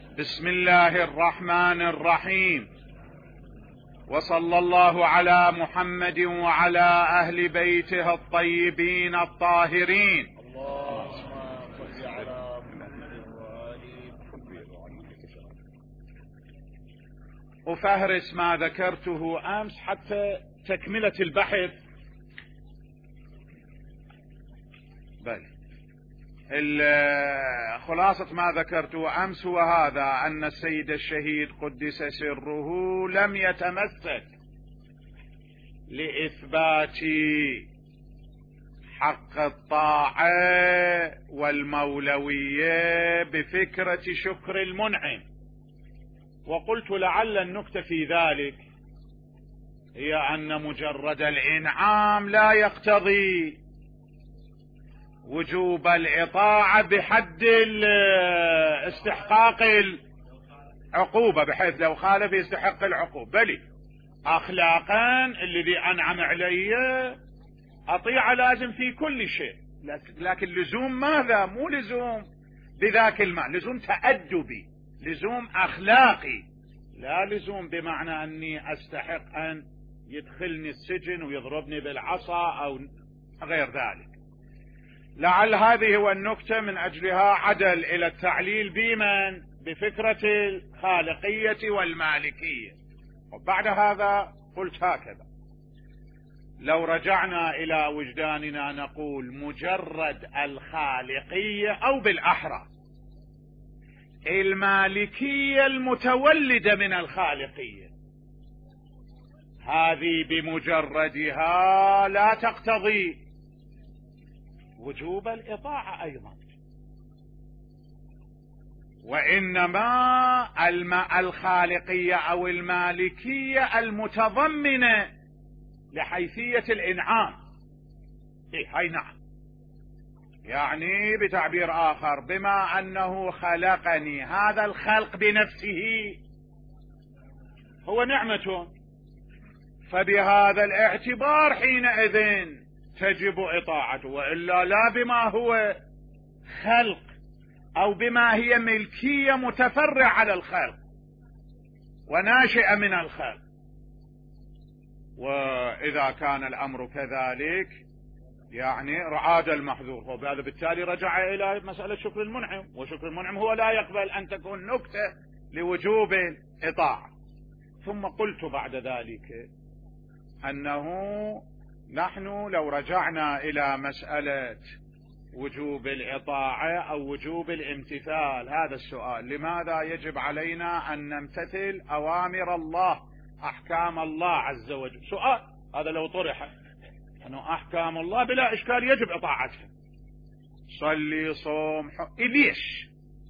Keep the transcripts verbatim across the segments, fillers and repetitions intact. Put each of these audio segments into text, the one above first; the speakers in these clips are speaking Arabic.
بسم الله الرحمن الرحيم، وصلى الله على محمد وعلى أهل بيته الطيبين الطاهرين. اللهم صل على محمد وآله. أفهرس ما ذكرته أمس حتى تكملة البحث. بل خلاصة ما ذكرته أمس هو هذا: أن السيد الشهيد قدس سره لم يتمسك لإثبات حق الطاعة والمولوية بفكرة شكر المنعم. وقلت لعل النكتة في ذلك هي أن مجرد الإنعام لا يقتضي وجوب الإطاعة بحد استحقاق العقوبة، بحيث لو خالف يستحق العقوبة، بل أخلاقا الذي أنعم علي أطيع لازم في كل شيء. لكن لزوم ماذا؟ مو لزوم بذاك المعنى، لزوم تأدبي، لزوم أخلاقي، لا لزوم بمعنى أني أستحق أن يدخلني السجن ويضربني بالعصا أو غير ذلك. لعل هذه هو النكتة من أجلها عدل إلى التعليل بمن؟ بفكرة الخالقية والمالكية. وبعد هذا قلت هكذا: لو رجعنا إلى وجداننا نقول مجرد الخالقية، أو بالأحرى المالكية المتولدة من الخالقية، هذه بمجردها لا تقتضي وجوب الإطاعة أيضا، وإنما الخالقية أو المالكية المتضمنة لحيثية الإنعام. إيه هاي نعم، يعني بتعبير آخر بما أنه خلقني، هذا الخلق بنفسه هو نعمة، فبهذا الاعتبار حينئذ تجب إطاعته، وإلا لا بما هو خلق أو بما هي ملكية متفرع على الخلق وناشئة من الخلق. وإذا كان الأمر كذلك يعني عاد المحذور، وبهذا بالتالي رجع إلى مسألة شكر المنعم، وشكر المنعم هو لا يقبل أن تكون نكتة لوجوب الإطاعة. ثم قلت بعد ذلك أنه نحن لو رجعنا إلى مسألة وجوب الإطاعة أو وجوب الامتثال، هذا السؤال: لماذا يجب علينا أن نمتثل أوامر الله، أحكام الله عز وجل؟ سؤال هذا لو طرح، أنه أحكام الله بلا إشكال يجب إطاعتها، صلي صوم حق. ليش؟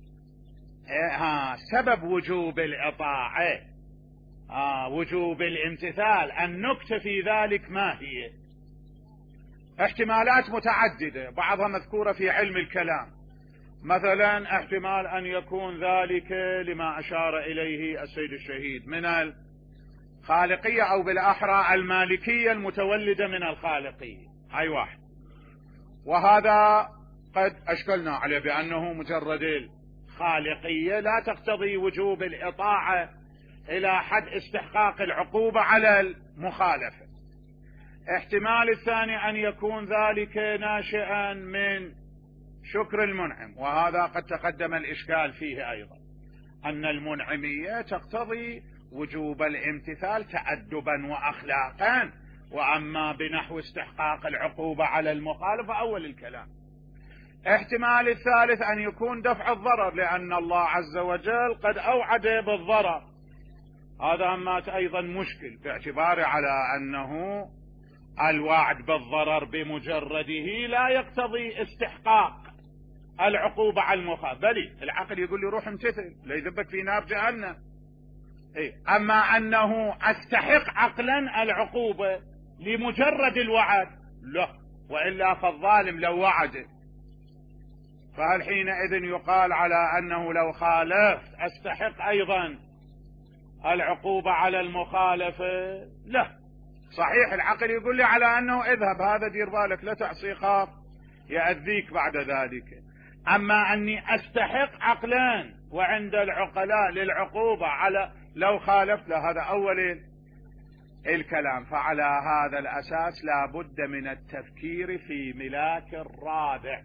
ها سبب وجوب الإطاعة، ها وجوب الامتثال، النكتة في ذلك ما هي؟ احتمالات متعددة، بعضها مذكورة في علم الكلام. مثلا احتمال أن يكون ذلك لما أشار إليه السيد الشهيد من الخالقية، أو بالأحرى المالكية المتولدة من الخالقية، هاي واحد. وهذا قد أشكلنا عليه بأنه مجرد الخالقية لا تقتضي وجوب الإطاعة إلى حد استحقاق العقوبة على المخالفة. احتمال الثاني أن يكون ذلك ناشئا من شكر المنعم، وهذا قد تقدم الإشكال فيه أيضا، أن المنعمية تقتضي وجوب الامتثال تأدبا وأخلاقا، وأما بنحو استحقاق العقوبة على المخالفة أول الكلام. احتمال الثالث أن يكون دفع الضرر، لأن الله عز وجل قد أوعد بالضرر، هذا أما أيضا مشكل باعتبار على أنه الوعد بالضرر بمجرده لا يقتضي استحقاق العقوبة على المخالف، بل العقل يقول لي روح امتثل لا يذبك في نار جهنم. إيه؟ أما أنه أستحق عقلا العقوبة لمجرد الوعد لا، وإلا فالظالم لو وعد فهل حينئذ يقال على أنه لو خالفت أستحق أيضا العقوبة على المخالفة؟ لا. صحيح العقل يقول لي على أنه اذهب، هذا دير بالك لا تعصي خاف يأذيك بعد ذلك. أما أني أستحق عقلا وعند العقلاء للعقوبة على لو خالفت له. هذا أول الكلام. فعلى هذا الأساس لا بد من التفكير في ملاك الرابع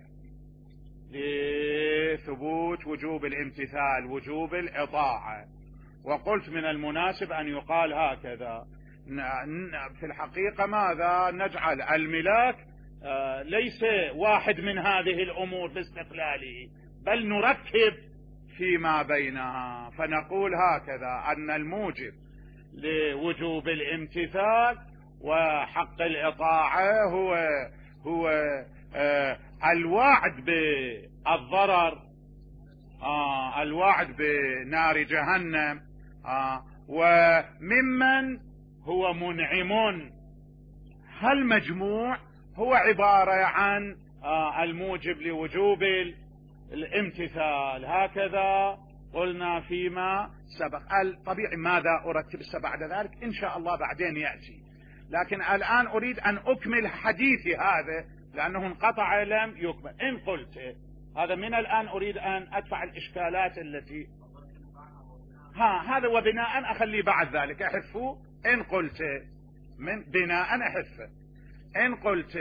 لثبوت وجوب الامتثال، وجوب الإطاعة. وقلت من المناسب أن يقال هكذا. في الحقيقة ماذا نجعل الملاك ليس واحد من هذه الأمور باستقلاله، بل نركب فيما بينها، فنقول هكذا أن الموجب لوجوب الامتثال وحق الإطاعة هو هو آه الوعد بالضرر، آه الوعد بنار جهنم، آه وممن هو منعم. هالمجموع هو عبارة عن آه الموجب لوجوب الامتثال. هكذا قلنا فيما سبق. الطبيعي ماذا أرتب بعد ذلك إن شاء الله بعدين يأتي، لكن الآن أريد أن أكمل حديثي هذا لأنه انقطع لم يكمل. إن قلت هذا من الآن أريد أن أدفع الإشكالات التي ها هذا وبناء أخلي بعد ذلك أحفه. إن قلت من بناء أحفه. إن قلت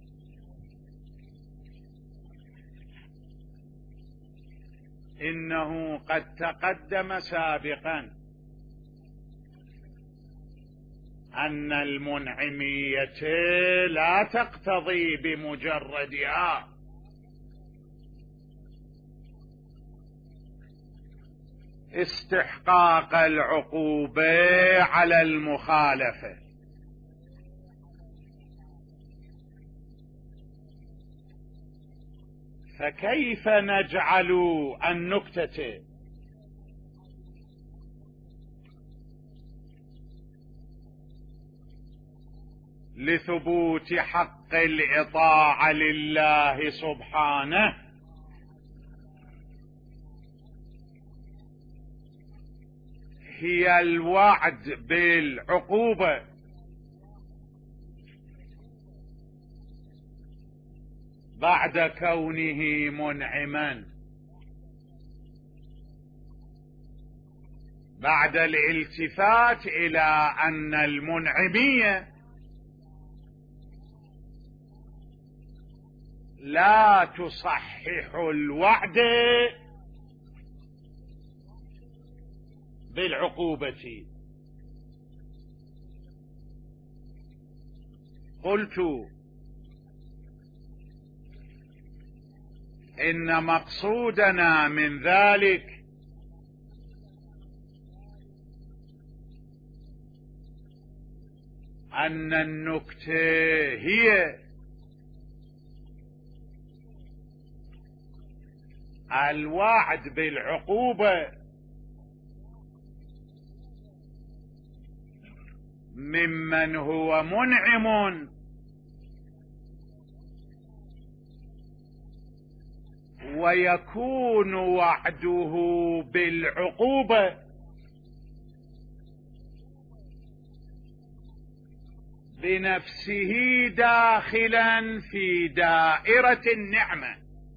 إنه قد تقدم سابقا أن المنعمية لا تقتضي بمجردها استحقاق العقوبة على المخالفة، فكيف نجعل النكتة لثبوت حق الإطاعة لله سبحانه هي الوعد بالعقوبة بعد كونه منعما، بعد الالتفات إلى أن المنعمية لا تصحح الوعد بالعقوبة. قلت إن مقصودنا من ذلك أن النكتة هي الوعد بالعقوبة ممن هو منعم ويكون وعده بالعقوبة بنفسه داخلا في دائرة النعمة،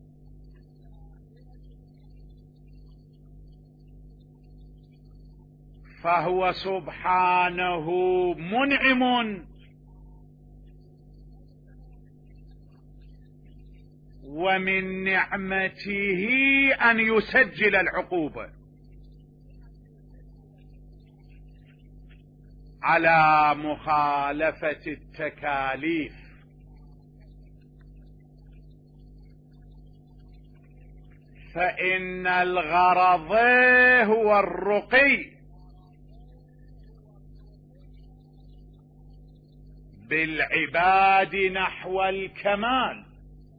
فهو سبحانه منعم ومن نعمته أن يسجل العقوبة على مخالفة التكاليف. فإن الغرض هو الرقي بالعباد نحو الكمال،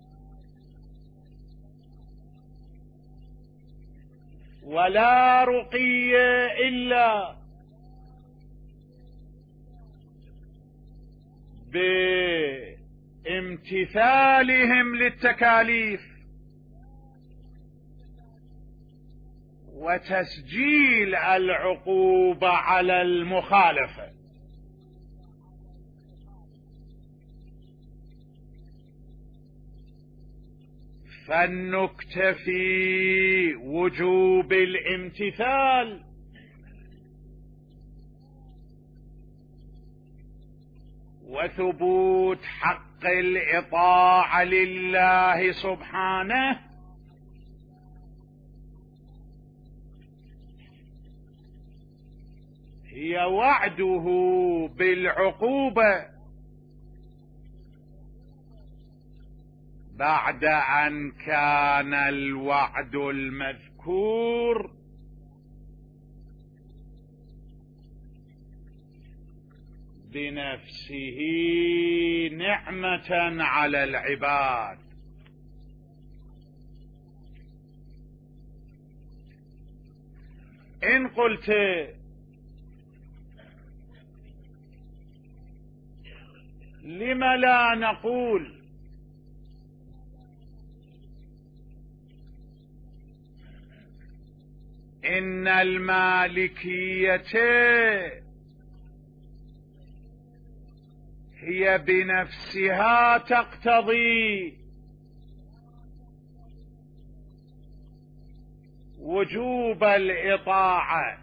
ولا رقي إلا بامتثالهم للتكاليف وتسجيل العقوبة على المخالفة. فالنكتة في وجوب الامتثال وثبوت حق الإطاعة لله سبحانه هي وعده بالعقوبة بعد أن كان الوعد المذكور بنفسه نعمة على العباد. إن قلت لم لا نقول إن المالكية هي بنفسها تقتضي وجوب الإطاعة،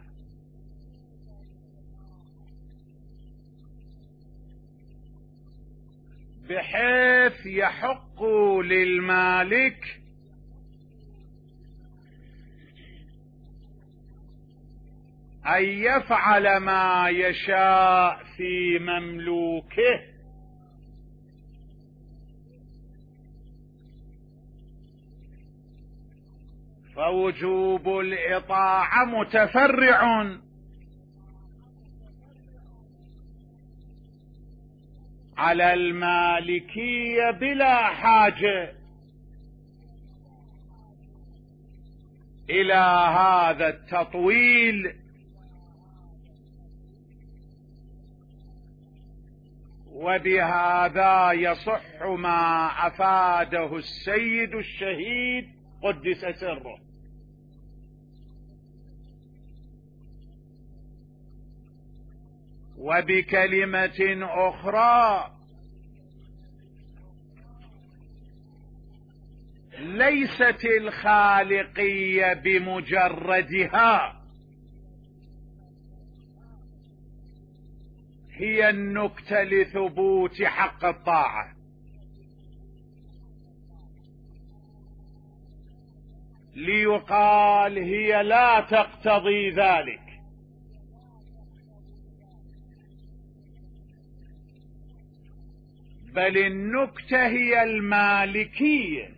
بحيث يحق للمالك أن يفعل ما يشاء في مملوكه، فوجوب الإطاعة متفرع على المالكية بلا حاجة إلى هذا التطويل، وبهذا يصح ما أفاده السيد الشهيد قدس سره. وبكلمة أخرى ليست الخالقية بمجردها هي النكتة لثبوت حق الطاعة، ليقال هي لا تقتضي ذلك، بل النكتة هي المالكية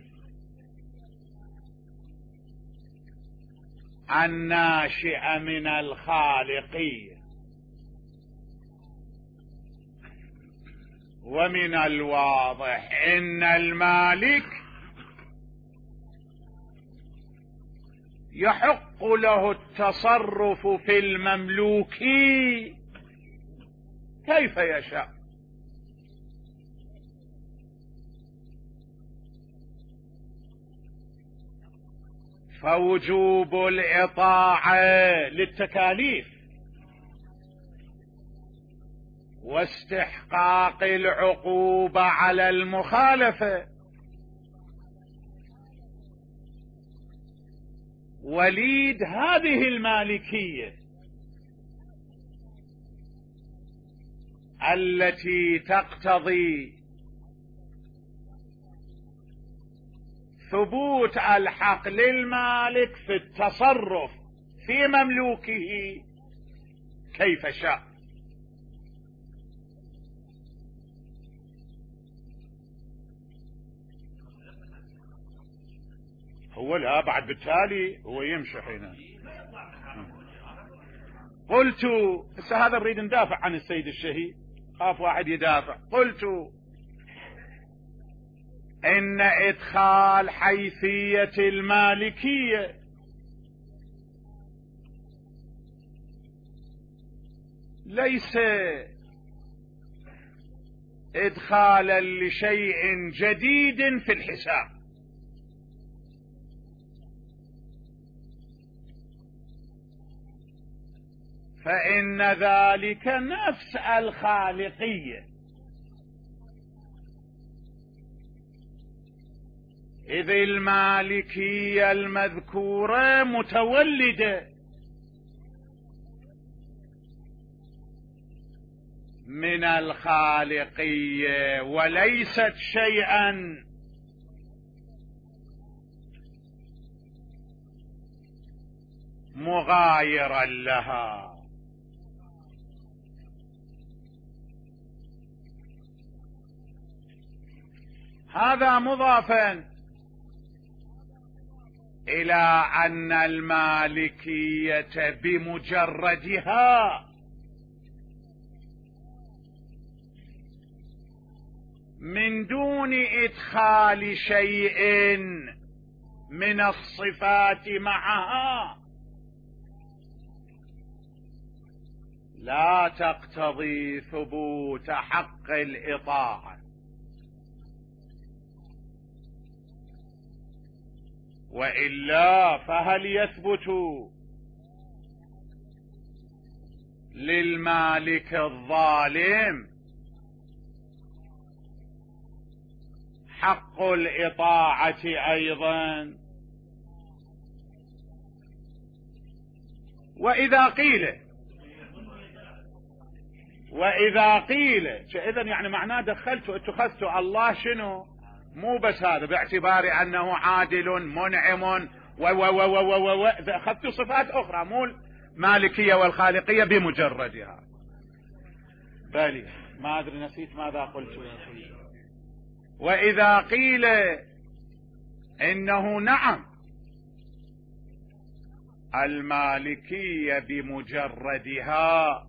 الناشئة من الخالقية. ومن الواضح إن المالك يحق له التصرف في المملوك كيف يشاء، فوجوب الإطاعة للتكاليف واستحقاق العقوبة على المخالفة وليد هذه المالكية التي تقتضي ثبوت الحق للمالك في التصرف في مملوكه كيف شاء. هو لا بعد بالتالي هو يمشي حين قلت هسه هذا نريد ندافع عن السيد الشهيد، خاف واحد يدافع. قلت إن إدخال حيثية المالكية ليس إدخالا لشيء جديد في الحساب، فإن ذلك نفس الخالقية إذ المالكية المذكورة متولدة من الخالقية وليست شيئا مغايرا لها. هذا مضافا إلى أن المالكية بمجردها من دون إدخال شيء من الصفات معها لا تقتضي ثبوت حق الإطاعة، وإلا فهل يثبت للمالك الظالم حق الإطاعة أيضا؟ وإذا قيل وإذا قيل إذن يعني معناه دخلتوا اتخذتوا الله شنو؟ مو بس هذا باعتبار أنه عادل منعم و و و و و و أخذتوا صفات أخرى مو المالكية والخالقية بمجردها. بالي ما أدري نسيت ماذا قلت يا أخي. وإذا قيل إنه نعم المالكية بمجردها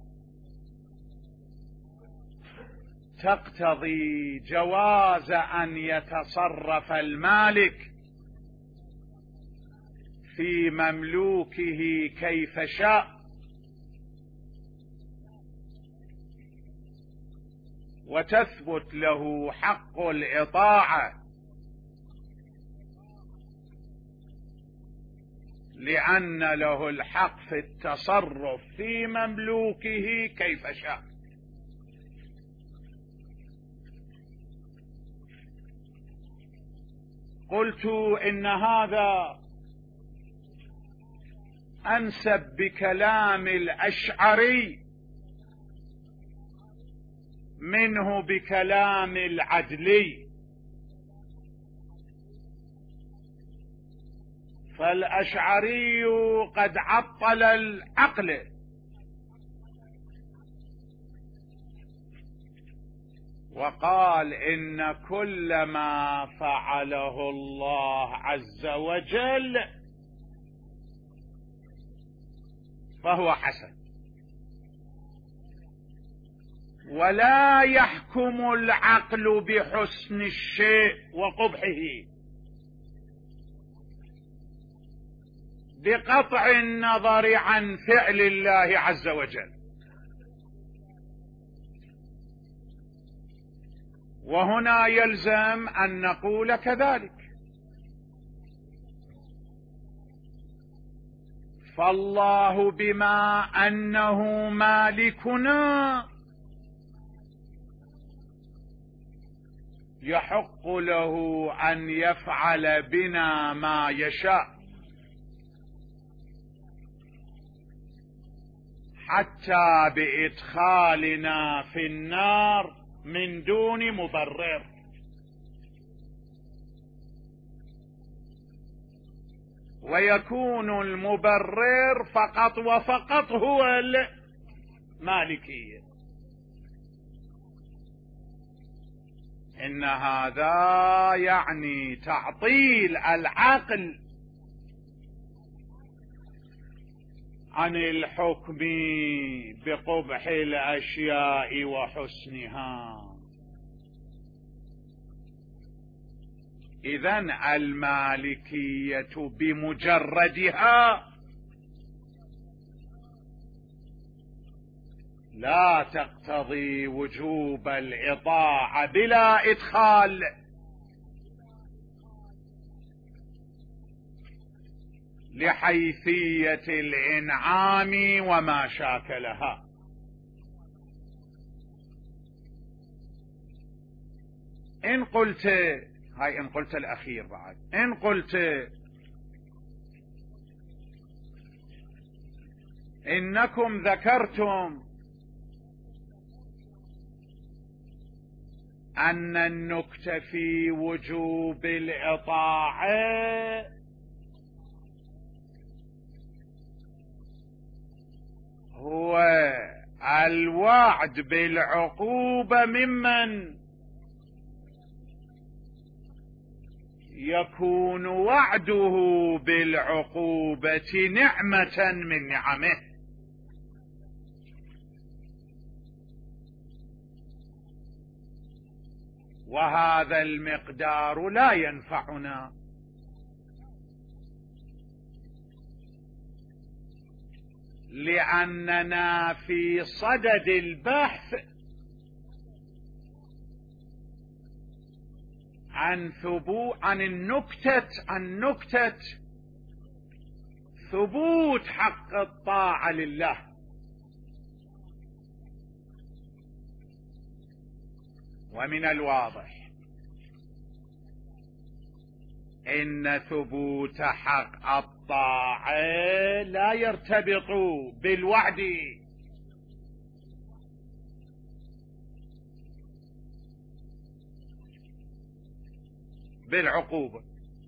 تقتضي جواز أن يتصرف المالك في مملوكه كيف شاء، وتثبت له حق الإطاعة لأن له الحق في التصرف في مملوكه كيف شاء. قلت إن هذا أنسب بكلام الأشعري منه بكلام العدلي، فالأشعري قد عطل العقل وقال إن كل ما فعله الله عز وجل فهو حسن، ولا يحكم العقل بحسن الشيء وقبحه بقطع النظر عن فعل الله عز وجل. وهنا يلزم أن نقول كذلك، فالله بما أنه مالكنا يحق له أن يفعل بنا ما يشاء حتى بإدخالنا في النار من دون مبرر. ويكون المبرر فقط وفقط هو المالكية. إن هذا يعني تعطيل العقل عن الحكم بقبح الأشياء وحسنها. إذن المالكية بمجردها لا تقتضي وجوب الإطاعة بلا إدخال لحيثية الإنعام وما شاكلها. إن قلت هاي إن قلت الأخير. بعد إن قلت إنكم ذكرتم أن النكتة في وجوب الإطاعة هو الوعد بالعقوبة ممن يكون وعده بالعقوبة نعمة من نعمه، وهذا المقدار لا ينفعنا، لأننا في صدد البحث عن ثبوت عن النكتة عن نكتة ثبوت حق الطاعة لله. ومن الواضح إن ثبوت حق الطاعة لا يرتبط بالوعد بالعقوبة،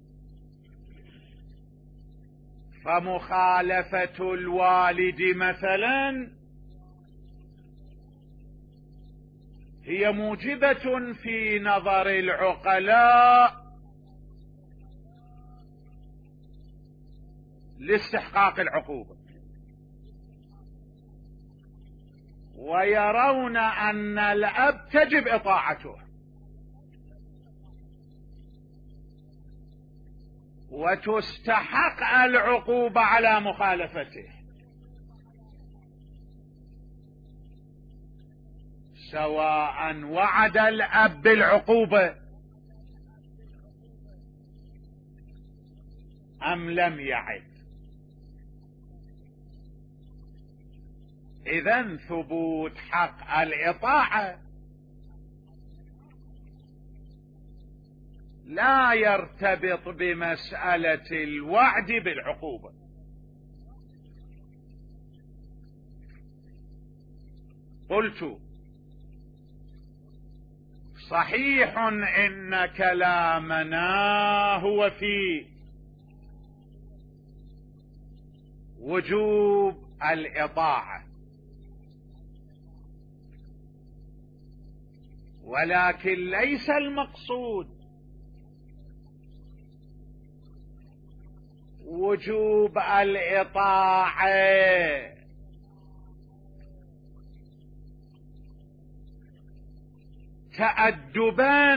فمخالفة الوالد مثلا هي موجبة في نظر العقلاء لاستحقاق العقوبة، ويرون أن الأب تجب إطاعته وتستحق العقوبة على مخالفته، سواء وعد الأب بالعقوبة أم لم يعد. إذن ثبوت حق الإطاعة لا يرتبط بمسألة الوعد بالعقوبة. قلت صحيح إن كلامنا هو في وجوب الإطاعة، ولكن ليس المقصود وجوب الإطاعة تأدبا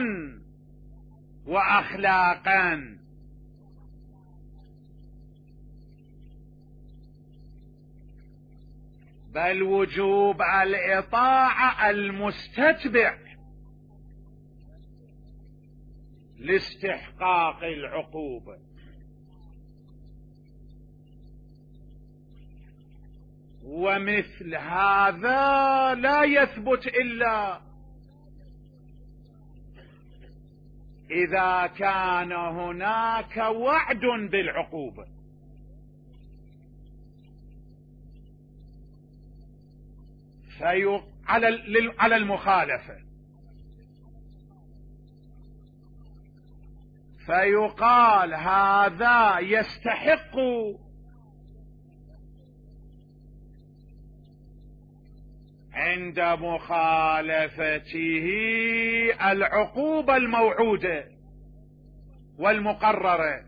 وأخلاقا، بل وجوب الإطاعة المستتبع لاستحقاق العقوبة. ومثل هذا لا يثبت إلا إذا كان هناك وعد بالعقوبة، في على المخالفة، فيقال هذا يستحق عند مخالفته العقوبة الموعودة والمقررة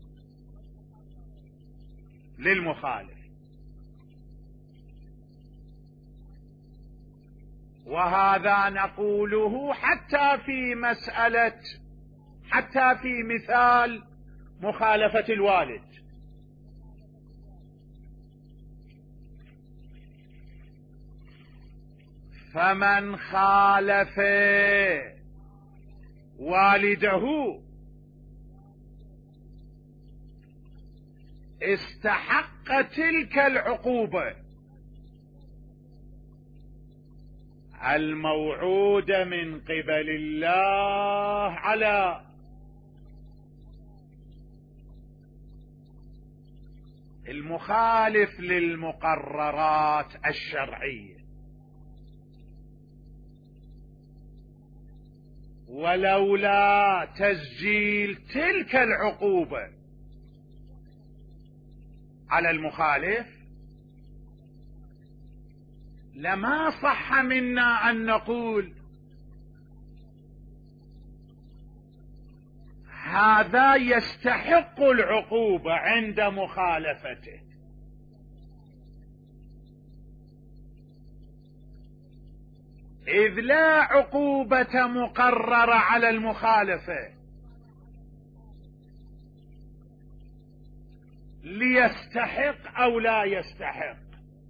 للمخالف. وهذا نقوله حتى في مسألة حتى في مثال مخالفة الوالد، فمن خالف والده استحق تلك العقوبة الموعودة من قبل الله على المخالف للمقررات الشرعية، ولولا تسجيل تلك العقوبة على المخالف لما صح منا أن نقول هذا يستحق العقوبة عند مخالفته، إذ لا عقوبة مقررة على المخالفة ليستحق أو لا يستحق.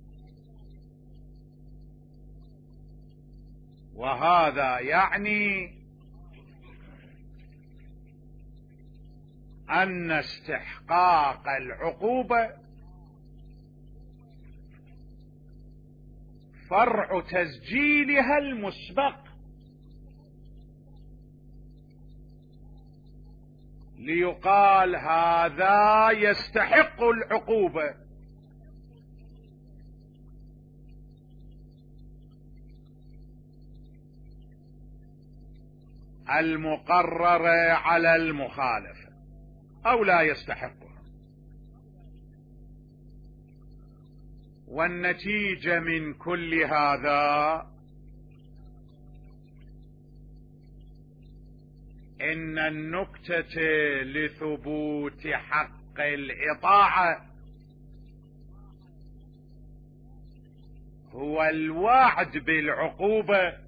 وهذا يعني أن استحقاق العقوبة فرع تسجيلها المسبق، ليقال هذا يستحق العقوبة. المقررة على المخالفة أو لا يستحقها. والنتيجة من كل هذا إن النكتة لثبوت حق الإطاعة هو الوعد بالعقوبة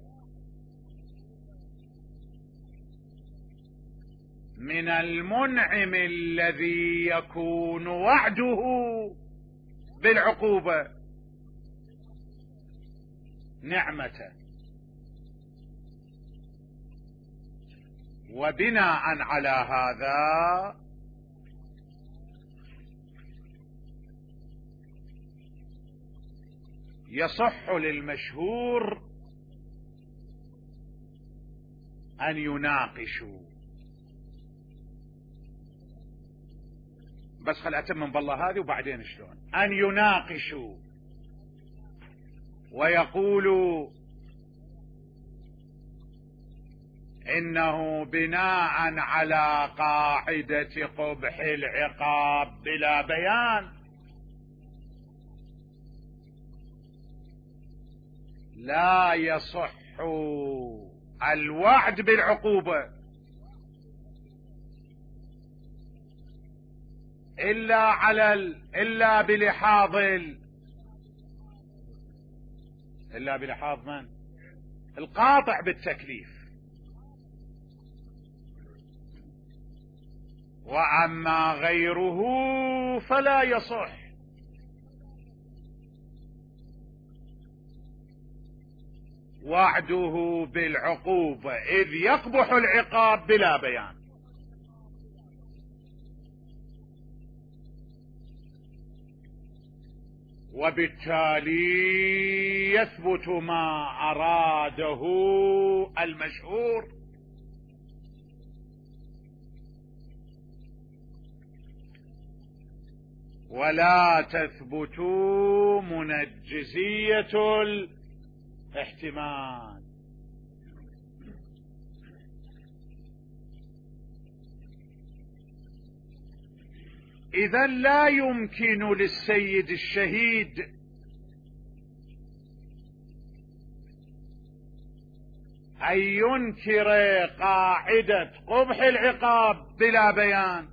من المنعم الذي يكون وعده بالعقوبة نعمة. وبناء على هذا يصح للمشهور أن يناقشوا. بس خل أتمم بالله هذه وبعدين شلون أن يناقشوا ويقولوا إنه بناء على قاعدة قبح العقاب بلا بيان لا يصح الوعد بالعقوبة إلا على ال... إلا بلحاظ ال... إلا بلحاظ من؟ القاطع بالتكليف. وأما غيره فلا يصح. وعده بالعقوبة إذ يقبح العقاب بلا بيان. وبالتالي يثبت ما أراده المشهور ولا تثبت منجزية الاحتمال. إذا لا يمكن للسيد الشهيد أن ينكر قاعدة قبح العقاب بلا بيان،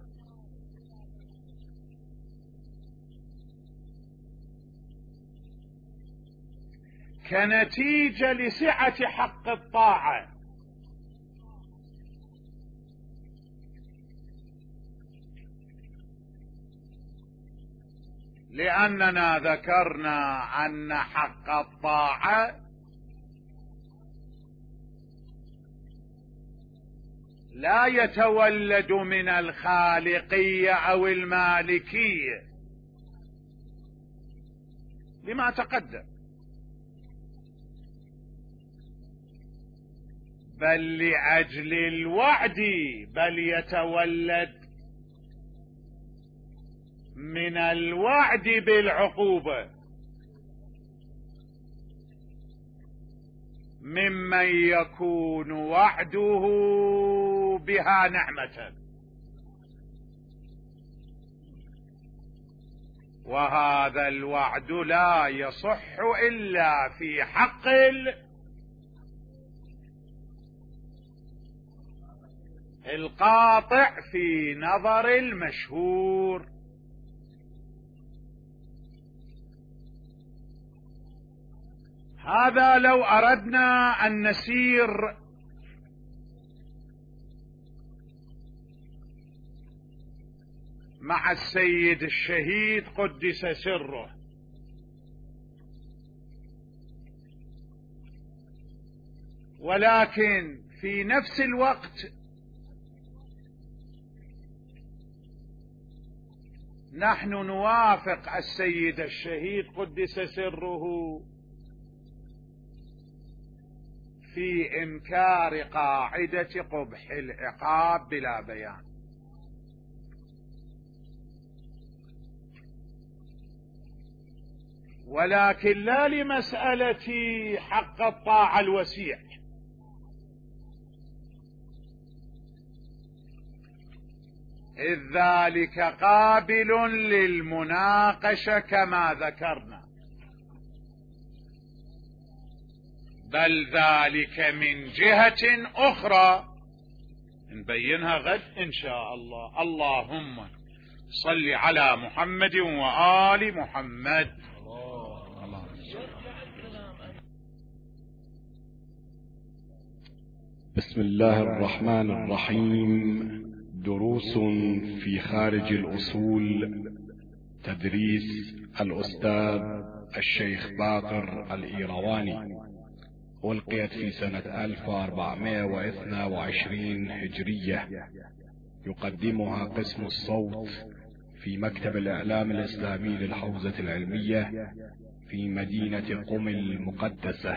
كنتيجة لسعة حق الطاعة. لأننا ذكرنا أن حق الطاعة لا يتولد من الخالقية أو المالكية لما تقدم، بل لأجل الوعد، بل يتولد من الوعد بالعقوبة ممن يكون وعده بها نعمة، وهذا الوعد لا يصح إلا في حق القاطع في نظر المشهور. هذا لو أردنا أن نسير مع السيد الشهيد قدس سره، ولكن في نفس الوقت نحن نوافق السيد الشهيد قدس سره في إنكار قاعدة قبح العقاب بلا بيان، ولكن لا لمسألة حق الطاعة الوسيع، إذ ذلك قابل للمناقشة كما ذكرنا، بل ذلك من جهة أخرى نبينها غد إن شاء الله. اللهم صل على محمد وآل محمد. بسم الله الرحمن الرحيم. دروس في خارج الأصول، تدريس الأستاذ الشيخ باقر الإيرواني، ألقيت في سنة ألف وأربعمائة واثنين وعشرين هجرية. يقدمها قسم الصوت في مكتب الإعلام الإسلامي للحوزة العلمية في مدينة قم المقدسة.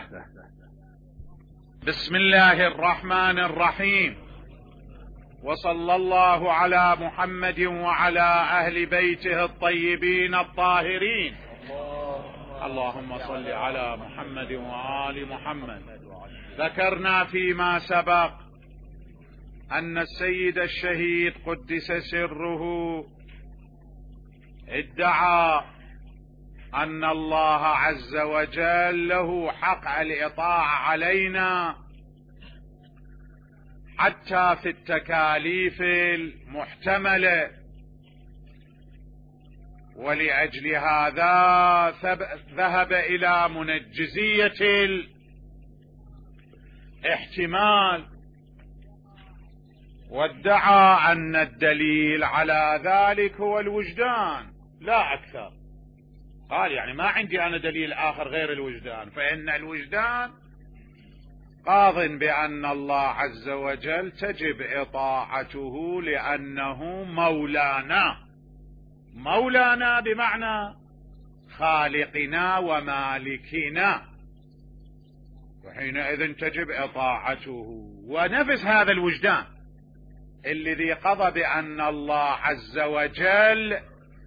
بسم الله الرحمن الرحيم، وصلى الله على محمد وعلى أهل بيته الطيبين الطاهرين. اللهم صل على محمد وآل محمد. ذكرنا فيما سبق أن السيد الشهيد قدس سره ادعى أن الله عز وجل له حق الإطاعة علينا حتى في التكاليف المحتملة، ولأجل هذا ذهب إلى منجزية الاحتمال، وادعى أن الدليل على ذلك هو الوجدان لا أكثر. قال يعني ما عندي أنا دليل آخر غير الوجدان، فإن الوجدان قاض بأن الله عز وجل تجب إطاعته لأنه مولانا، مولانا بمعنى خالقنا ومالكنا، وحينئذ تجب إطاعته. ونفس هذا الوجدان الذي قضى بأن الله عز وجل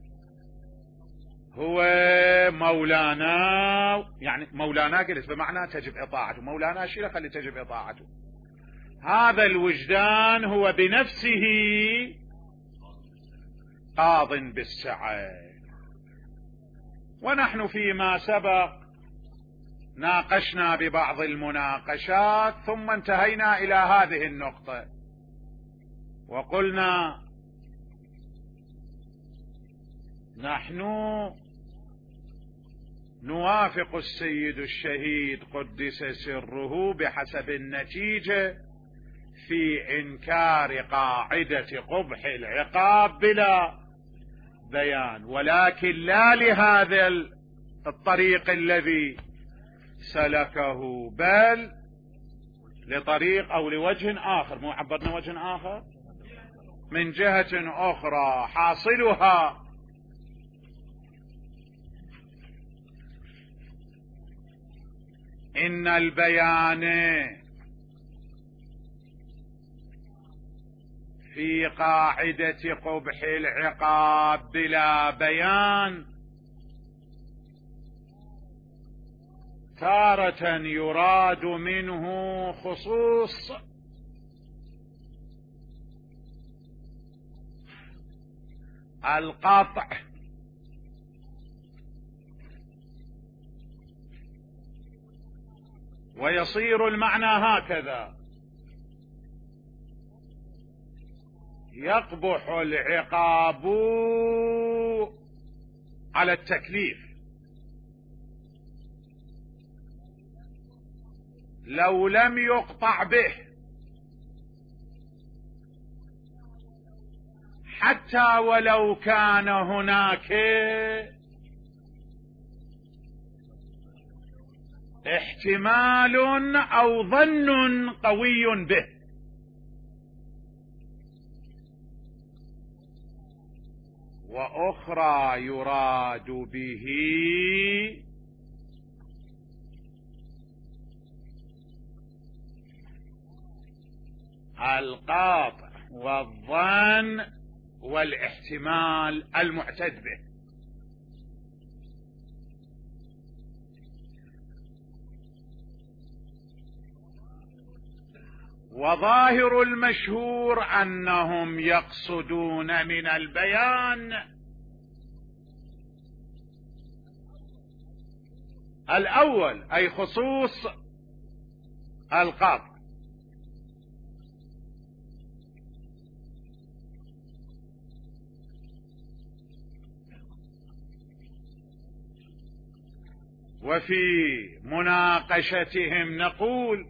هو مولانا، يعني مولانا قلت بمعنى تجب إطاعته، مولانا شيء خلي تجب إطاعته. هذا الوجدان هو بنفسه قاض بالسعة. ونحن فيما سبق ناقشنا ببعض المناقشات ثم انتهينا إلى هذه النقطة، وقلنا نحن نوافق السيد الشهيد قدس سره بحسب النتيجة في إنكار قاعدة قبح العقاب بلا بيان، ولكن لا لهذا الطريق الذي سلكه، بل لطريق أو لوجه آخر. مو عبرنا وجه آخر من جهة أخرى، حاصلها إن البيان في قاعدة قبح العقاب بلا بيان تارة يراد منه خصوص القطع ويصير المعنى هكذا: يقبح العقاب على التكليف لو لم يقطع به، حتى ولو كان هناك احتمال او ظن قوي به. واخرى يراد به القاطع والظن والاحتمال المعتد به. وظاهر المشهور أنهم يقصدون من البيان الأول، أي خصوص القاطع، وفي مناقشتهم نقول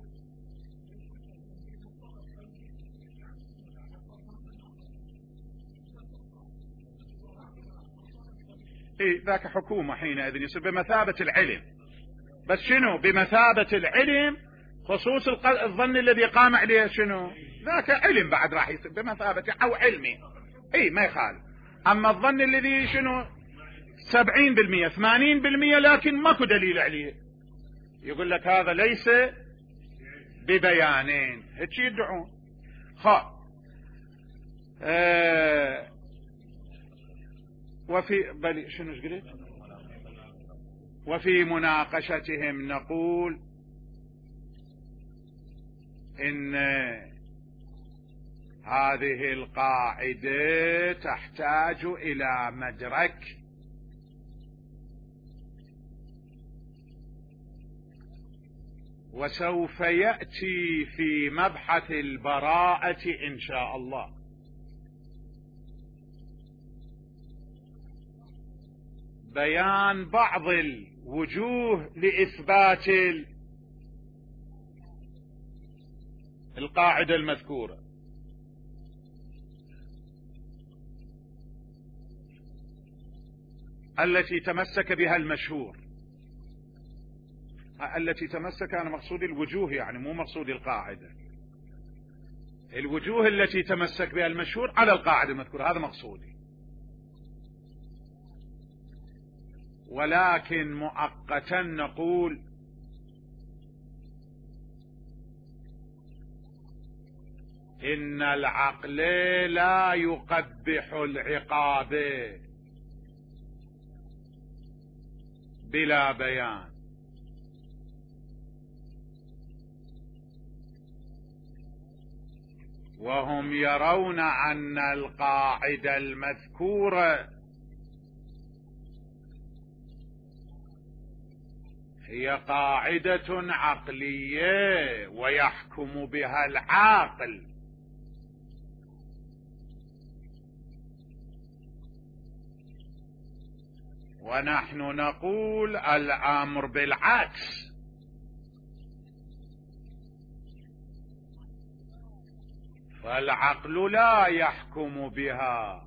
إيه ذاك حكومة حينئذ يصير بمثابة العلم، بس شنو بمثابة العلم؟ خصوص الظن الذي قام عليه شنو ذاك علم، بعد راح يصير بمثابة أو علمي، إيه ما يخالف. أما الظن الذي شنو سبعين بالمئة ثمانين بالمئة لكن ماكو دليل عليه، يقول لك هذا ليس ببيانين، هيك يدعون. خا آه وفي بل شنو قلت؟ وفي مناقشتهم نقول إن هذه القاعدة تحتاج إلى مدرك وسوف يأتي في مبحث البراءة إن شاء الله. بيان بعض الوجوه لإثبات القاعدة المذكورة. التي تمسك بها المشهور، التي تمسك أنا مقصود الوجوه يعني مو مقصود القاعدة، الوجوه التي تمسك بها المشهور على القاعدة المذكورة، هذا مقصودي. ولكن مؤقتا نقول إن العقل لا يقبح العقاب بلا بيان، وهم يرون أن القاعدة المذكورة هي قاعدة عقلية ويحكم بها العاقل، ونحن نقول الأمر بالعكس، فالعقل لا يحكم بها،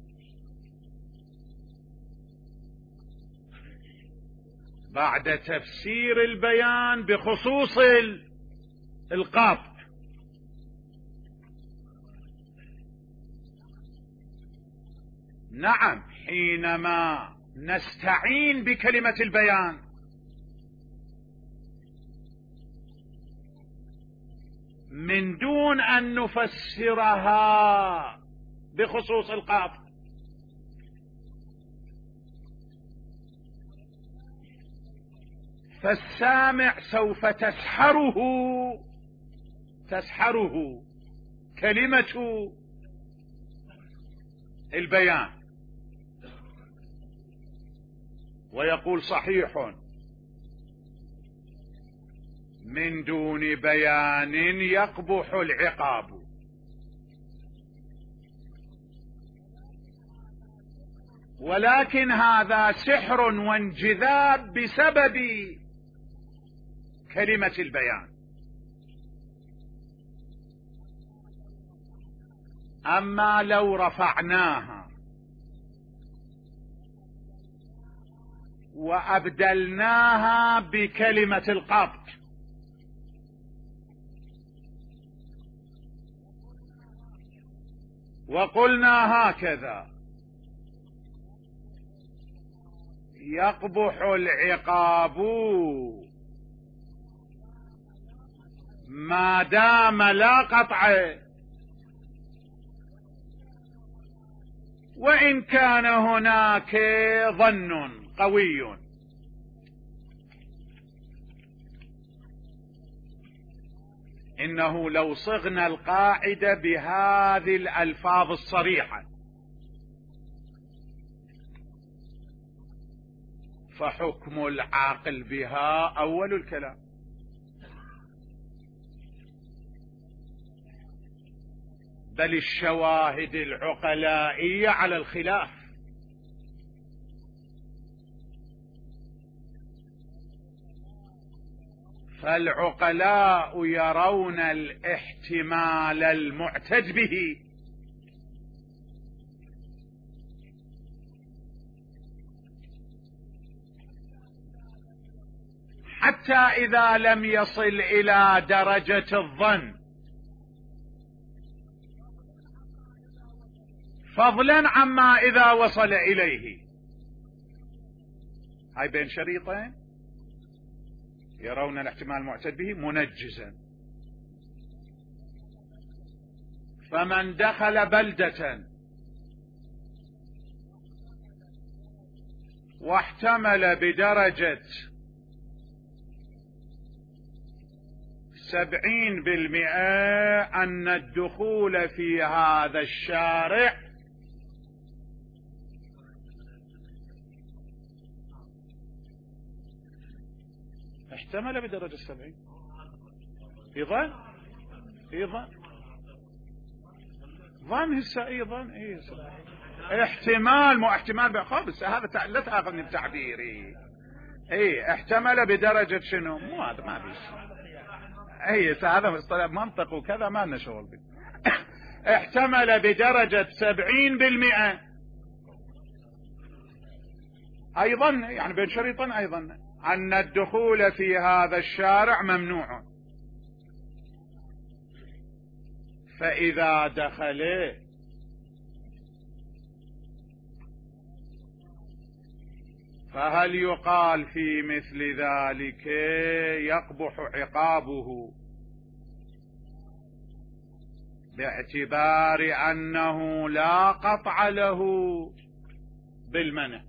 بعد تفسير البيان بخصوص القاطع. نعم، حينما نستعين بكلمة البيان من دون أن نفسرها بخصوص القاطع. فالسامع سوف تسحره تسحره كلمة البيان، ويقول صحيح من دون بيان يقبح العقاب. ولكن هذا سحر وانجذاب بسبب كلمة البيان. أما لو رفعناها وأبدلناها بكلمة القبض وقلنا هكذا: يقبح العقاب ما دام لا قطع، وإن كان هناك ظن قوي. إنه لو صغنا القاعدة بهذه الألفاظ الصريحة فحكم العاقل بها أول الكلام. بل الشواهد العقلائية على الخلاف. فالعقلاء يرون الاحتمال المعتد به حتى إذا لم يصل إلى درجة الظن، فضلا عما إذا وصل إليه. هاي بين شريطين يرون الاحتمال المعتد به منجزا. فمن دخل بلدة واحتمل بدرجة سبعين بالمئة أن الدخول في هذا الشارع احتمل بدرجة السبعين ايضا ايضا ظن هسه ايضا ايه احتمال مو احتمال خالص. هذا لا تاخذ من تعبيري. ايه احتمل بدرجة شنو؟ مو هذا ما بيش. ايه هذا مصطلح منطق وكذا ما لنا شغل به. احتمل بدرجة سبعين بالمئة ايضا، يعني بين شريطين ايضا، أن الدخول في هذا الشارع ممنوع. فإذا دخل فهل يقال في مثل ذلك يقبح عقابه باعتبار أنه لا قطع له بالمنع،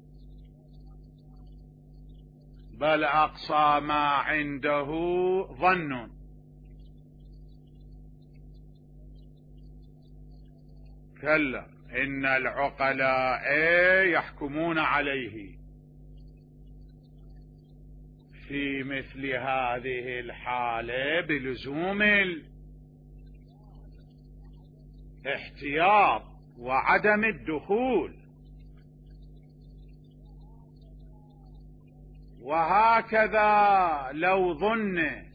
بل أقصى ما عنده ظن؟ كلا، إن العقلاء يحكمون عليه في مثل هذه الحالة بلزوم الاحتياط وعدم الدخول. وهكذا لو ظن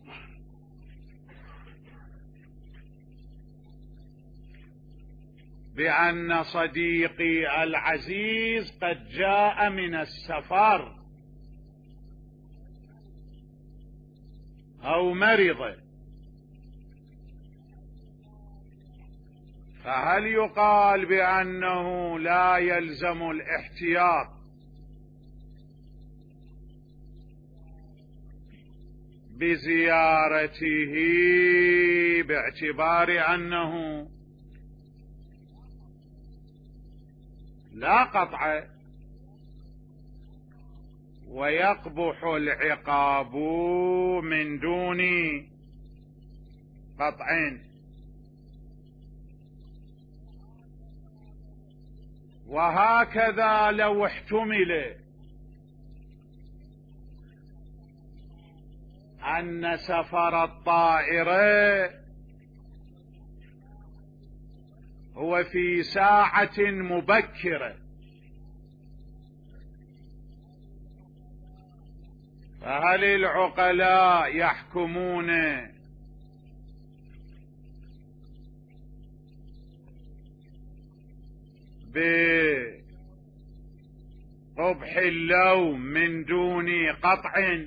بأن صديقي العزيز قد جاء من السفر أو مرض، فهل يقال بأنه لا يلزم الاحتياط بزيارته باعتبار أنه لا قطع، ويقبح العقاب من دون قطع. وهكذا لو احتمل أن سفر الطائرة هو في ساعة مبكرة، فهل العقلاء يحكمون بقبح اللوم من دون قطع؟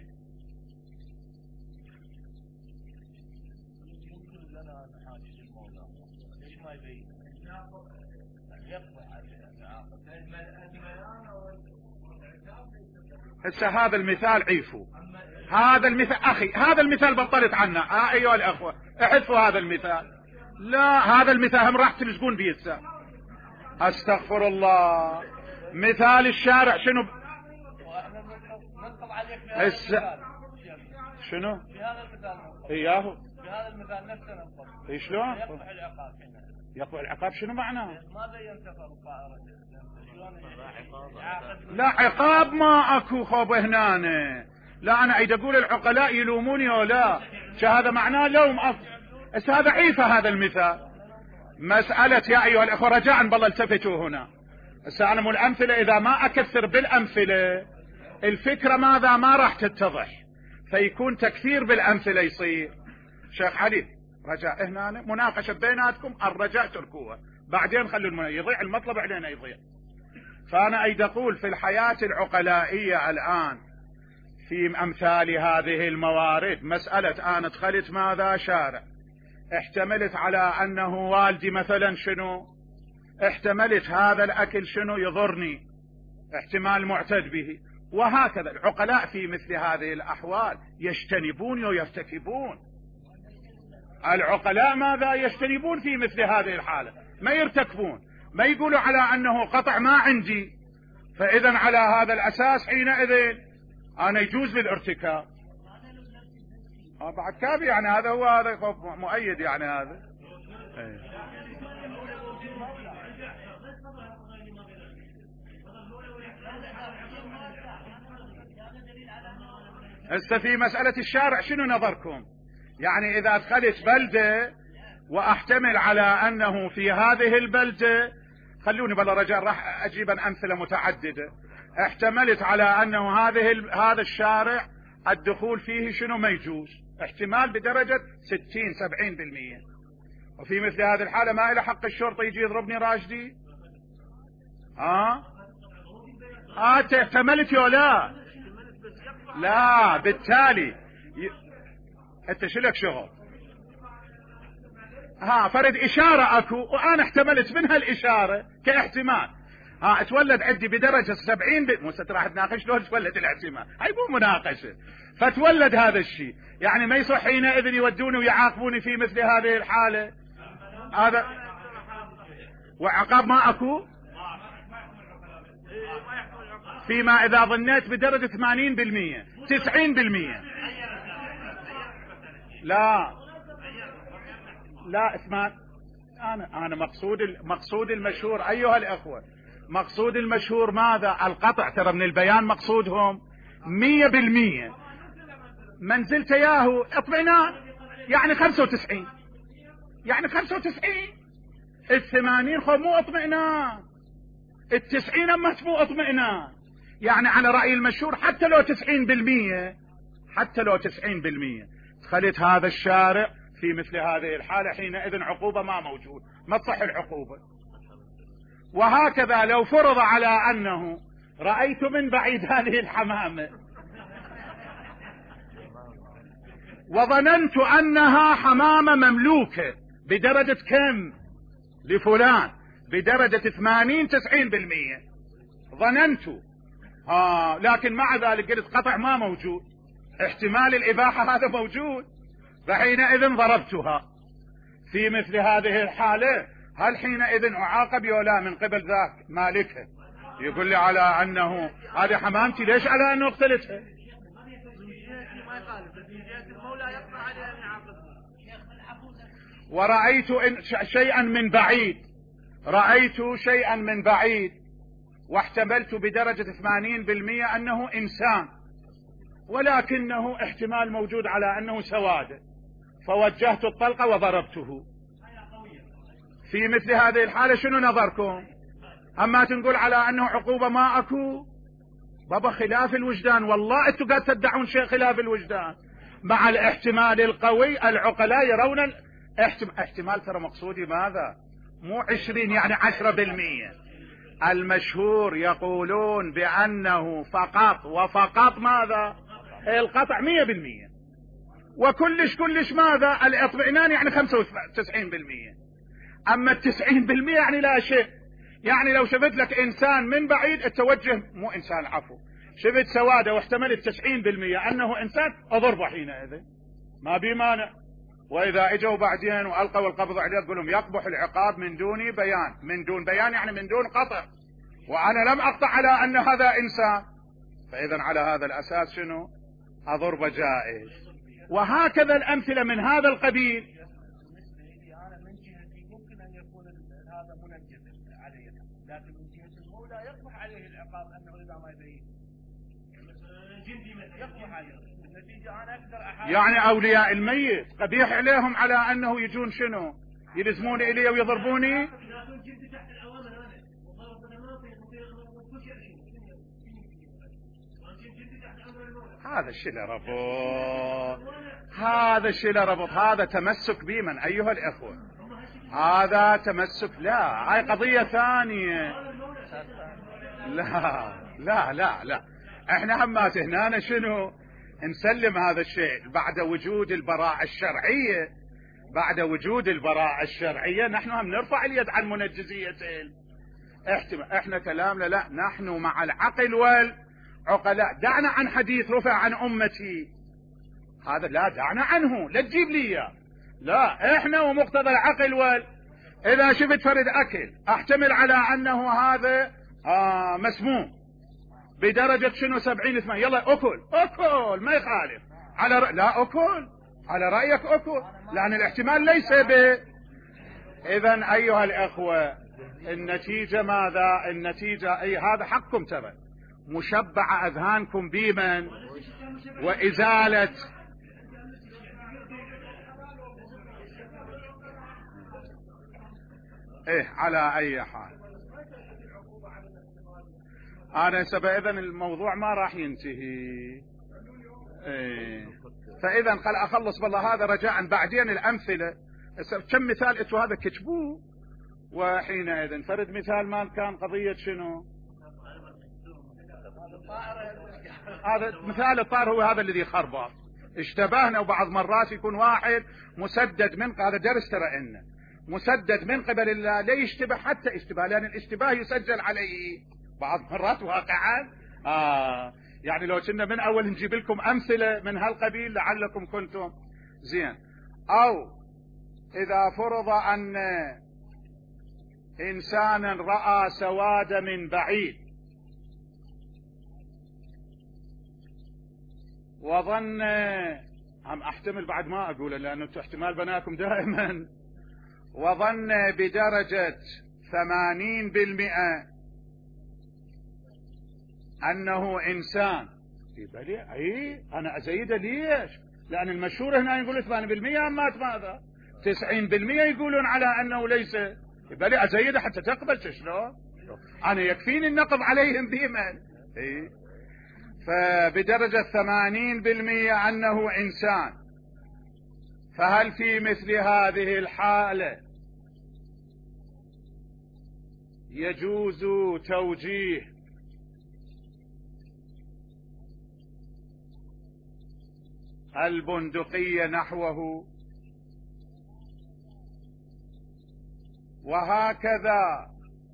هسه هذا المثال عيفوا، هذا المثال أخي، هذا المثال بطلت عنه. آه أيها الأخوة احذفوا هذا المثال. لا، هذا المثال هم راح تلزقون بيه هسه. استغفر الله. مثال الشارع شنو؟ هسه شنو؟ في هذا المثال اياه في هذا المثال نفسه ننطق. اي شلون؟ يقطع العقاب هنا. يقطع العقاب شنو معناه؟ ماذا ينتفع الطائرة؟ لا عقاب ما اكو خب هنا. لا انا عيد اقول العقلاء يلوموني ولا هذا معناه لوم اصل. بس هذا عيفه هذا المثال. مسألة يا ايها الاخوة رجاء بالله التفتوا هنا. هسه انا مو الامثلة اذا ما اكثر بالامثلة الفكرة ماذا ما راح تتضح، فيكون تكثير بالامثلة يصير. شيخ علي رجاء هنا مناقشة بيناتكم، الرجاء تركوها بعدين خلوا المنا يضيع المطلب علينا يضيع. فأنا أيد أقول في الحياة العقلائية الآن في أمثال هذه الموارد، مسألة أنا دخلت ماذا شارع، احتملت على أنه والدي مثلا شنو، احتملت هذا الأكل شنو يضرني، احتمال معتد به، وهكذا. العقلاء في مثل هذه الأحوال يجتنبون ويرتكبون. العقلاء ماذا يجتنبون في مثل هذه الحالة، ما يرتكبون، ما يقولوا على أنه قطع ما عندي، فإذا على هذا الأساس حينئذ أنا يجوز بالارتكاب. آه بعد كافي يعني، هذا هو هذا مؤيد يعني هذا. هسه في مسألة الشارع شنو نظركم؟ يعني إذا دخلت بلدة وأحتمل على أنه في هذه البلدة، خلوني بلا رجاء راح أجيب أمثلة متعددة، احتملت على أنه هذه هذا الشارع الدخول فيه شنو ما يجوز، احتمال بدرجة ستين سبعين بالمية، وفي مثل هذه الحالة ما إلى حق الشرطة يجي يضربني راشدي؟ ها آه آه احتملت يا لا لا بالتالي ي... انت شلك شغل ها فرد اشارة اكو وانا احتملت منها الاشارة كاحتمال، ها تولد عندي بدرجة سبعين ب... مو راح تناقش لو تولد الاحتمال، هاي مو مناقشة، فتولد هذا الشيء، يعني ما يصح حينئذ يودوني ويعاقبوني في مثل هذه الحالة. هذا وعقاب ما اكو فيما اذا ظنيت بدرجة ثمانين بالمية تسعين بالمية. لا لا اسمع، انا انا مقصود مقصود المشهور ايها الاخوة، مقصود المشهور ماذا؟ القطع، ترى من البيان مقصودهم مية بالمية. منزلت ياهو اطمئنان يعني خمسة وتسعين، يعني خمسة وتسعين، الثمانين خو مو اطمئنان، التسعين اما مو اطمئنان، يعني على رأي المشهور حتى لو تسعين بالمية، حتى لو تسعين بالمية دخلت هذا الشارع في مثل هذه الحالة، حينئذ عقوبة ما موجود، ما تصح العقوبة. وهكذا لو فرض على أنه رأيت من بعيد هذه الحمامة وظننت أنها حمامة مملوكة بدرجة كم لفلان، بدرجة ثمانين تسعين بالمية ظننت، آه لكن مع ذلك قلت قطع ما موجود، احتمال الإباحة هذا موجود، فحينئذ ضربتها. في مثل هذه الحالة هل حينئذ أعاقب ولا من قبل ذاك مالكها يقول لي على أنه هذه حمامتي ليش على أنه اقتلتها؟ ورأيت إن شيئا من بعيد، رأيت شيئا من بعيد واحتملت بدرجة ثمانين بالمئة أنه إنسان، ولكنه احتمال موجود على أنه سواد، فوجهت الطلقة وضربته. في مثل هذه الحالة شنو نظركم؟ أما تنقول على أنه عقوبة ما أكو بابا خلاف الوجدان، والله أنتم قاعد تدعون شيء خلاف الوجدان. مع الاحتمال القوي العقلاء يرون الاحتمال، احتمال ترى مقصودي ماذا؟ مو عشرين يعني عشرة بالمئة. المشهور يقولون بأنه فقط وفقط ماذا؟ القطع مية بالمئة، وكلش كلش ماذا؟ الاطمئنان يعني خمسة وتسعين بالمئة. أما التسعين بالمئة يعني لا شيء. يعني لو شفت لك إنسان من بعيد التوجه مو إنسان، عفو، شفت سوادة واحتملت تسعين بالمئة أنه إنسان أضربه حينئذ ما بي مانع. وإذا اجوا بعدين وألقوا القبض عليه تقول لهم يقبح العقاب من دون بيان. من دون بيان يعني من دون قطع، وأنا لم أقطع على أن هذا إنسان، فإذا على هذا الأساس شنو؟ أضرب جائز. وهكذا الأمثلة من هذا القبيل. أنا من جهتي ممكن أن يكون هذا منجز عليه، لكن من جهة المولى يقبح عليه العقاب أنه إذا ما يبين يقبح عليه النتيجة. أنا أقدر أحاول يعني أولياء الميت قبيح عليهم على أنه يجون شنو؟ يلزموني إلي ويضربوني. هذا الشيء لربط، هذا الشيء لربط، هذا تمسك بمن أيها الأخوة؟ هذا تمسك، لا هاي قضية ثانية. لا لا لا لا احنا همات هنا شنو؟ نسلم هذا الشيء بعد وجود البراءة الشرعية. بعد وجود البراءة الشرعية نحن هم نرفع اليد عن منجزية احتمال. احنا كلامنا لا، نحن مع العقل والعقلاء. دعنا عن حديث رفع عن أمتي، هذا لا دعنا عنه، لا تجيب لي. لا احنا ومقتضى العقل وال اذا شفت فرد اكل احتمل على انه هذا آه مسموم بدرجة شنو سبعين ثمانين، يلا اكل اكل ما يخالف على رأ... لا اكل على رأيك اكل، لان الاحتمال ليس به. اذا ايها الاخوة النتيجة ماذا؟ النتيجة اي هذا حقكم ترى، مشبع اذهانكم بمن وازالة ايه على اي حال. انا سبا اذا الموضوع ما راح ينتهي. ايه فاذا خل اخلص بالله هذا رجاء، بعدين الامثله كم مثال اتو هذا كتبوه، وحينئذ فرد مثال ما كان قضيه شنو هذا مثال الطائر هو هذا الذي خربط. اشتبهنا، وبعض مرات يكون واحد مسدد من هذا درس ترى انه مسدد من قبل الله لا يشتبه حتى اشتباه، لان الاشتباه يسجل عليه بعض مرات واقعا. آه يعني لو كنا من اول نجيب لكم امثله من هالقبيل لعلكم كنتم زين. او اذا فرض ان انسانا راى سواد من بعيد وظن، عم احتمل بعد ما اقوله لانه احتمال بناكم دائما، وظن بدرجة ثمانين بالمئة انه انسان، يبقى اي انا ازيده ليش؟ لان المشهور هنا يقول ثمانين بالمئة، اما ماذا تسعين بالمئة يقولون على انه ليس، يبقى لي ازيده حتى تقبل. شلون انا يكفيني النقض عليهم بمن؟ اي فبدرجة ثمانين بالمئة انه انسان. فهل في مثل هذه الحالة يجوز توجيه البندقية نحوه؟ وهكذا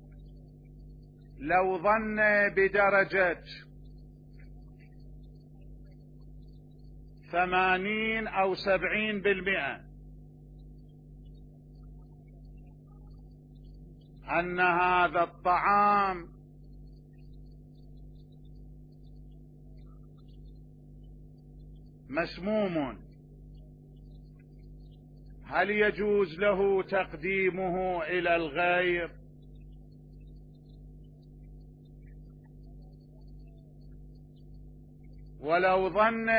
لو ظن بدرجة ثمانين أو سبعين بالمئة أن هذا الطعام مسموم، هل يجوز له تقديمه إلى الغير؟ ولو ظن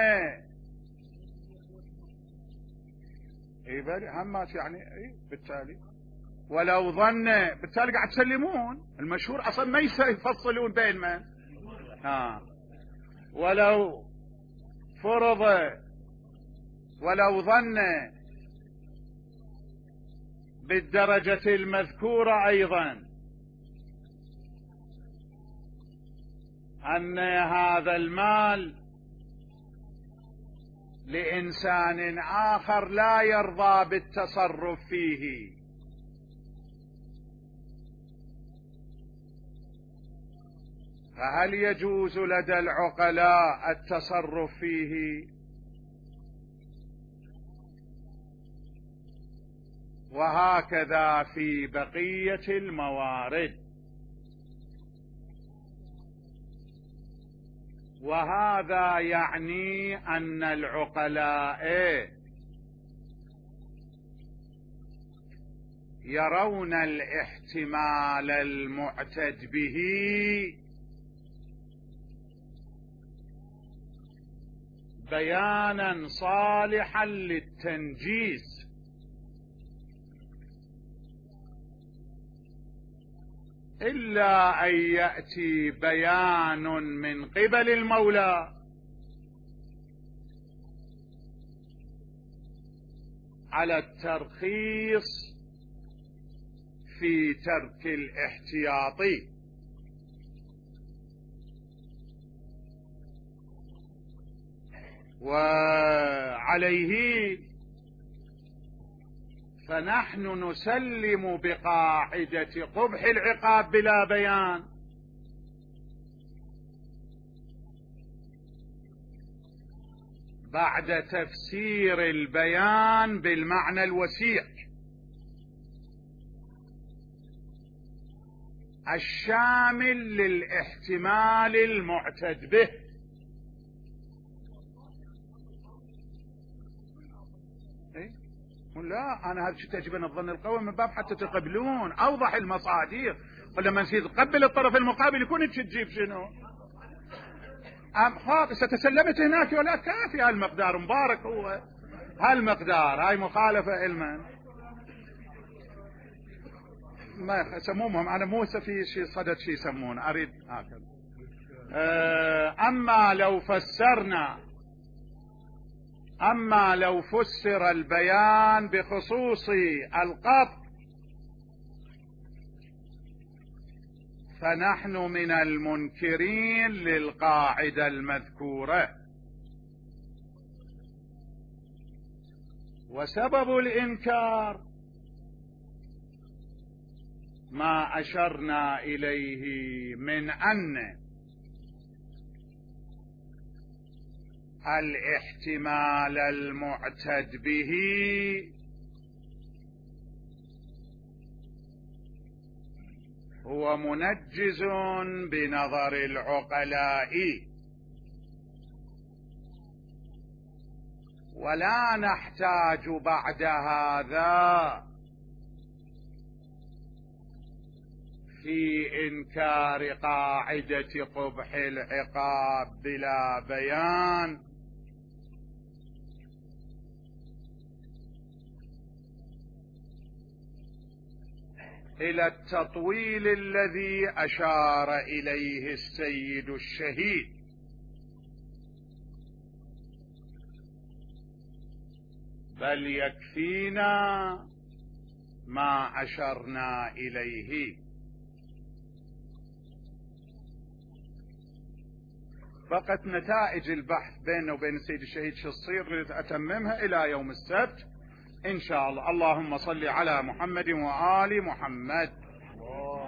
اي بالي همات يعني اي بالتالي ولو ظن بالتالي قاعد تسلمون المشهور اصلا ما يفصلون بين من ها ولو فرض ولو ظن بالدرجة المذكورة ايضا ان هذا المال لإنسان آخر لا يرضى بالتصرف فيه، فهل يجوز لدى العقلاء التصرف فيه؟ وهكذا في بقية الموارد. وهذا يعني أن العقلاء يرون الاحتمال المعتد به بيانا صالحا للتنجيز، إلا أن يأتي بيان من قبل المولى على الترخيص في ترك الاحتياطي. وعليه فنحن نسلم بقاعدة قبح العقاب بلا بيان، بعد تفسير البيان بالمعنى الوسيع الشامل للاحتمال المعتد به. لا أنا هذا تجبن الظن القوي من باب حتى تقبلون أوضح المصادر، ولما نسيت تقبل الطرف المقابل يكون تجيب شنو أم خاطئ ستسلمت هناك ولا كافي هالمقدار مبارك هو هالمقدار. هاي مخالفة علما ما يسمونهم، أنا مو في شيء صدد شيء يسمون أريد هكذا. أما لو فسرنا أما لو فسر البيان بخصوص القطع فنحن من المنكرين للقاعدة المذكورة. وسبب الإنكار ما أشرنا إليه من أن الاحتمال المعتد به هو منجز بنظر العقلاء، ولا نحتاج بعد هذا في إنكار قاعدة قبح العقاب بلا بيان إلى التطويل الذي أشار إليه السيد الشهيد، بل يكفينا ما أشرنا إليه. فقط نتائج البحث بيننا وبين السيد الشهيد شو تصير أتممها إلى يوم السبت إن شاء الله. اللهم صل على محمد وآل محمد.